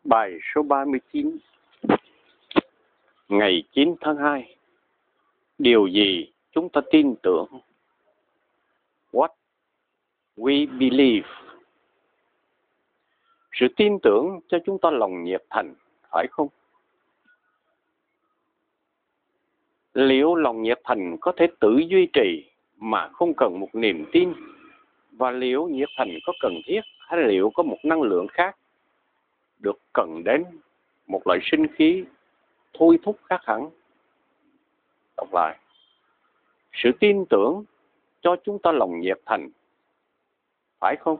Bài số 39. Ngày 9 tháng 2. Điều gì chúng ta tin tưởng? What we believe. Sự tin tưởng cho chúng ta lòng nhiệt thành, phải không? Liệu lòng nhiệt thành có thể tự duy trì mà không cần một niềm tin? Và liệu nhiệt thành có cần thiết hay liệu có một năng lượng khác được cần đến, một loại sinh khí thôi thúc khác hẳn? Đọc lại. Sự tin tưởng cho chúng ta lòng nhiệt thành, phải không?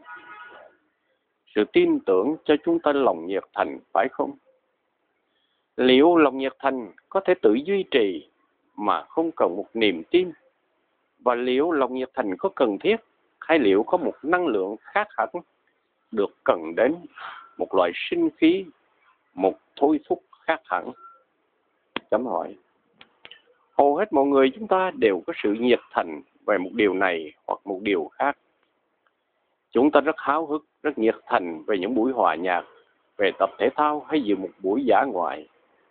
Sự tin tưởng cho chúng ta lòng nhiệt thành, phải không? Liệu lòng nhiệt thành có thể tự duy trì mà không cần một niềm tin? Và liệu lòng nhiệt thành có cần thiết hay liệu có một năng lượng khác hẳn được cần đến, một loại sinh khí, một thôi thúc khác hẳn? Chấm hỏi. Hầu hết mọi người chúng ta đều có sự nhiệt thành về một điều này hoặc một điều khác. Chúng ta rất háo hức, rất nhiệt thành về những buổi hòa nhạc, về tập thể thao hay dự một buổi dã ngoại.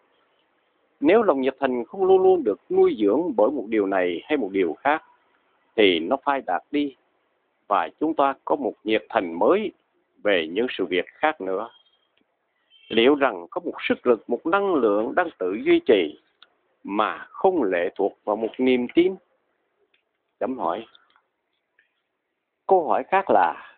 Nếu lòng nhiệt thành không luôn luôn được nuôi dưỡng bởi một điều này hay một điều khác, thì nó phai nhạt đi và chúng ta có một nhiệt thành mới về những sự việc khác nữa. Liệu rằng có một sức lực, một năng lượng đang tự duy trì mà không lệ thuộc vào một niềm tin? Chấm hỏi. Câu hỏi khác là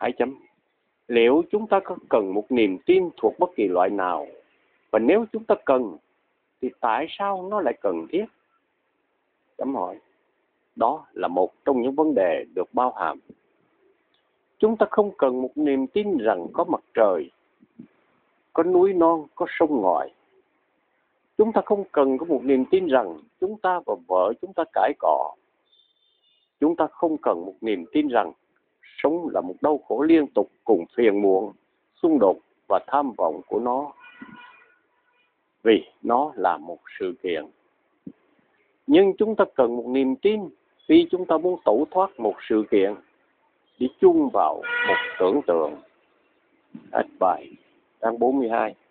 liệu chúng ta có cần một niềm tin thuộc bất kỳ loại nào? Và nếu chúng ta cần, thì tại sao nó lại cần thiết? Chấm hỏi. Đó là một trong những vấn đề được bao hàm. Chúng ta không cần một niềm tin rằng có mặt trời, có núi non, có sông ngòi. Chúng ta không cần có một niềm tin rằng chúng ta và vợ chúng ta cãi cọ. Chúng ta không cần một niềm tin rằng sống là một đau khổ liên tục cùng phiền muộn, xung đột và tham vọng của nó. Vì nó là một sự kiện. Nhưng chúng ta cần một niềm tin vì chúng ta muốn tẩu thoát một sự kiện, đi chung vào một tưởng tượng. Hết bài, trang 42.